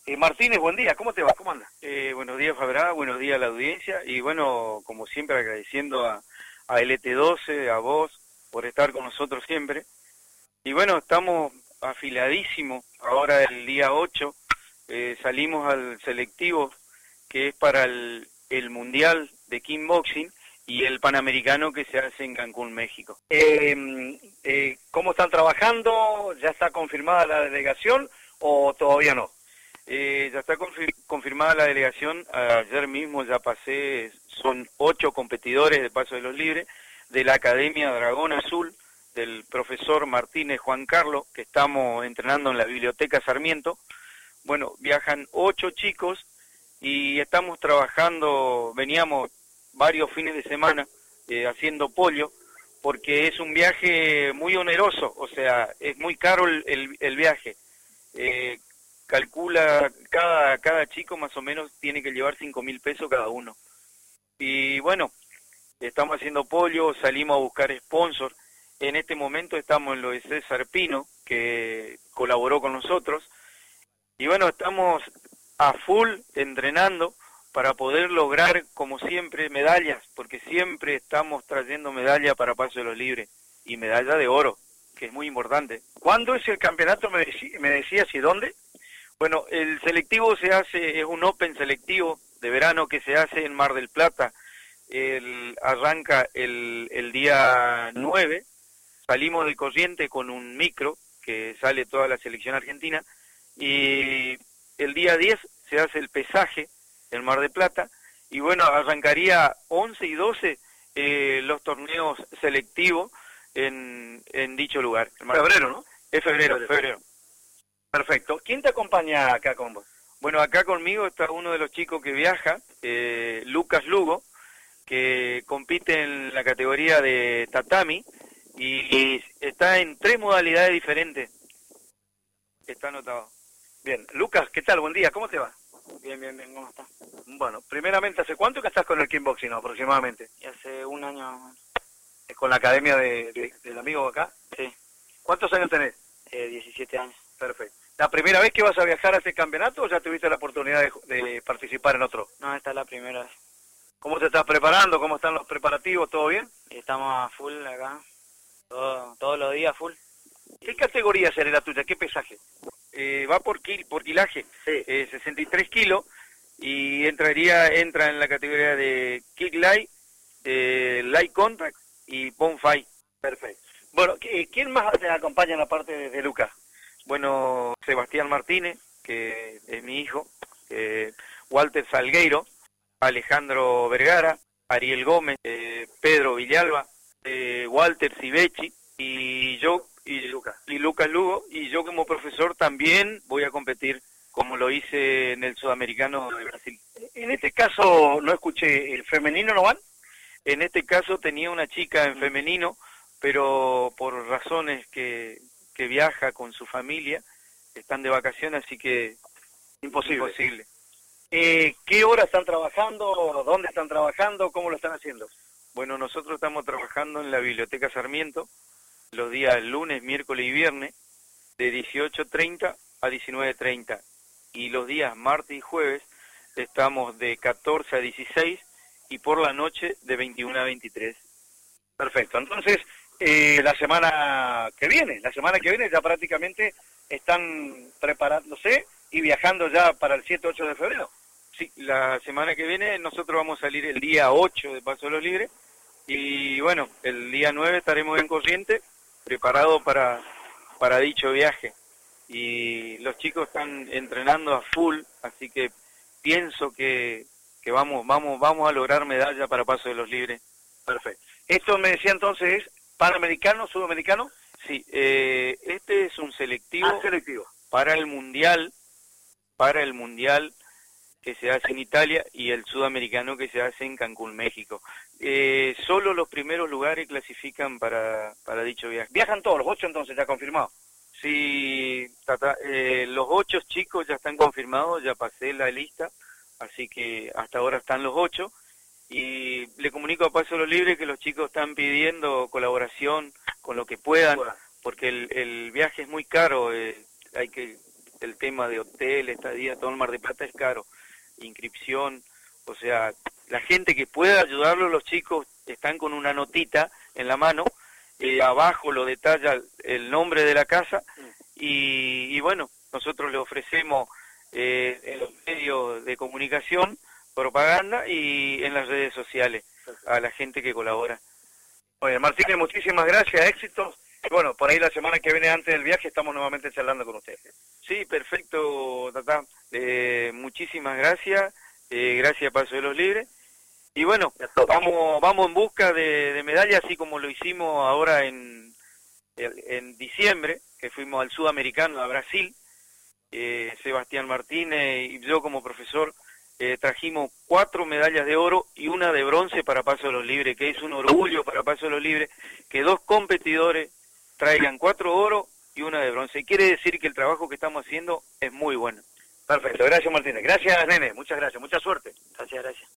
Martínez, buen día, ¿cómo te va? ¿Cómo andas? Buenos días, Fabra, buenos días a la audiencia y bueno, como siempre agradeciendo a LT12, a vos, por estar con nosotros siempre. Y bueno, estamos afiladísimos, ahora el día 8 salimos al selectivo que es para el Mundial de Kickboxing y el Panamericano que se hace en Cancún, México. ¿Cómo están trabajando? ¿Ya está confirmada la delegación o todavía no? Ya está confirmada la delegación, ayer mismo ya pasé, son 8 competidores de Paso de los Libres, de la Academia Dragón Azul, del profesor Martínez Juan Carlos, que estamos entrenando en la Biblioteca Sarmiento. Bueno, viajan 8 chicos y estamos trabajando, veníamos varios fines de semana haciendo pollo, porque es un viaje muy oneroso, o sea, es muy caro el viaje. Calcula cada chico más o menos tiene que llevar 5.000 pesos cada uno. Y bueno, estamos haciendo pollo, salimos a buscar sponsor. En este momento estamos en lo de César Pino, que colaboró con nosotros. Y bueno, estamos a full entrenando para poder lograr, como siempre, medallas, porque siempre estamos trayendo medallas para Paso de los Libres y medalla de oro, que es muy importante. ¿Cuándo es el campeonato? Me decías, ¿y dónde? Bueno, el selectivo se hace, es un open selectivo de verano que se hace en Mar del Plata. Arranca el día 9, salimos de Corrientes con un micro que sale toda la selección argentina y el día 10 se hace el pesaje en Mar del Plata y bueno, arrancaría 11 y 12 los torneos selectivos en dicho lugar. Febrero, ¿no? Es febrero. Perfecto. ¿Quién te acompaña acá con vos? Bueno, acá conmigo está uno de los chicos que viaja, Lucas Lugo, que compite en la categoría de tatami y está en 3 modalidades diferentes. Está anotado. Bien. Lucas, ¿qué tal? Buen día, ¿cómo te va? Bien, ¿cómo estás? Bueno, primeramente, ¿hace cuánto que estás con el kickboxing aproximadamente? Y hace un año. ¿Con la academia del amigo acá? Sí. ¿Cuántos años tenés? 17 años. Perfecto. ¿La primera vez que vas a viajar a este campeonato o ya tuviste la oportunidad de participar en otro? No, esta es la primera vez. ¿Cómo te estás preparando? ¿Cómo están los preparativos? ¿Todo bien? Estamos a full acá. Todos los días full. ¿Qué categoría será la tuya? ¿Qué pesaje? Va por kilaje, sí. 63 kilos y entra en la categoría de kick light, light contact y pound fight. Perfecto. Bueno, ¿quién más te acompaña en la parte de Lucas? Bueno, Sebastián Martínez, que es mi hijo, Walter Salgueiro, Alejandro Vergara, Ariel Gómez, Pedro Villalba, Walter Civechi y yo y Lucas Lugo, y yo como profesor también voy a competir como lo hice en el Sudamericano de Brasil. En este caso no escuché, ¿el femenino no van? En este caso tenía una chica en femenino, pero por razones que viaja con su familia, están de vacaciones, así que imposible. ¿Qué hora están trabajando? ¿Dónde están trabajando? ¿Cómo lo están haciendo? Bueno, nosotros estamos trabajando en la Biblioteca Sarmiento los días lunes, miércoles y viernes de 18:30 a 19:30 y los días martes y jueves estamos de 14 a 16 y por la noche de 21 a 23. Perfecto, entonces la semana que viene ya prácticamente están preparándose y viajando ya para el 7-8 de febrero. Sí, la semana que viene nosotros vamos a salir el día 8 de Paso de los Libres y bueno, el día 9 estaremos en Corrientes preparados para dicho viaje y los chicos están entrenando a full, así que pienso que vamos a lograr medalla para Paso de los Libres. Perfecto. Esto me decía entonces es Panamericano, Sudamericano. Sí, este es un selectivo, selectivo para el mundial que se hace en Italia y el sudamericano que se hace en Cancún, México. Solo los primeros lugares clasifican para dicho viaje. ¿Viajan todos los 8 entonces ya confirmados? Sí, los 8 chicos ya están confirmados, ya pasé la lista, así que hasta ahora están los 8. Y le comunico a Paso de los Libres que los chicos están pidiendo colaboración con lo que puedan, porque el viaje es muy caro, hay que el tema de hotel, estadía, todo el Mar del Plata es caro, inscripción, o sea, la gente que pueda ayudarlos, los chicos están con una notita en la mano, abajo lo detalla el nombre de la casa, y bueno, nosotros le ofrecemos en los medios de comunicación, propaganda y en las redes sociales a la gente que colabora. Oye, Martínez, muchísimas gracias, éxitos. Y bueno, por ahí la semana que viene antes del viaje estamos nuevamente charlando con ustedes. Sí, perfecto, Tata. Muchísimas gracias. Gracias Paso de los Libres. Y bueno, vamos en busca de medallas, así como lo hicimos ahora en diciembre, que fuimos al Sudamericano, a Brasil. Sebastián Martínez y yo como profesor trajimos 4 medallas de oro y una de bronce para Paso de los Libres, que es un orgullo para Paso de los Libres, que 2 competidores traigan 4 oro y una de bronce. Quiere decir que el trabajo que estamos haciendo es muy bueno. Perfecto, gracias Martínez. Gracias, nene, muchas gracias, mucha suerte. Gracias, gracias.